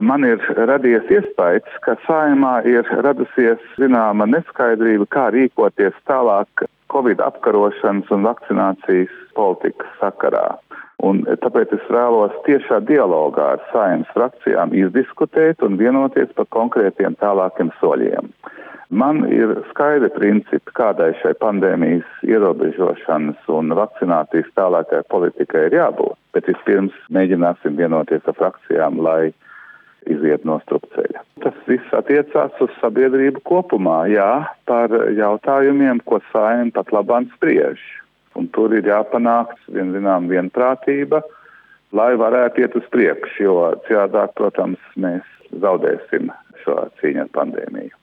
Man ir radies iespējas, ka Saeimā ir radusies zināma neskaidrība, kā rīkoties tālāk Covid apkarošanas un vakcinācijas politikas sakarā. Un tāpēc es vēlos tiešā dialogā ar Saeimas frakcijām izdiskutēt un vienoties par konkrētiem tālākiem soļiem. Man ir skaidri principi, kādai šai pandēmijas ierobežošanas un vakcinācijas tālākai politikai ir jābūt, bet vispirms mēģināsim vienoties ar frakcijām, lai iziet no strupceļa. Tas viss attiecās uz sabiedrību kopumā, par jautājumiem, ko Saeima pat labāk spriež. Un tur ir jāpanāk vienprātība, lai varētu iet uz priekšu, jo citādāk, protams, mēs zaudēsim šo cīņu ar pandēmiju.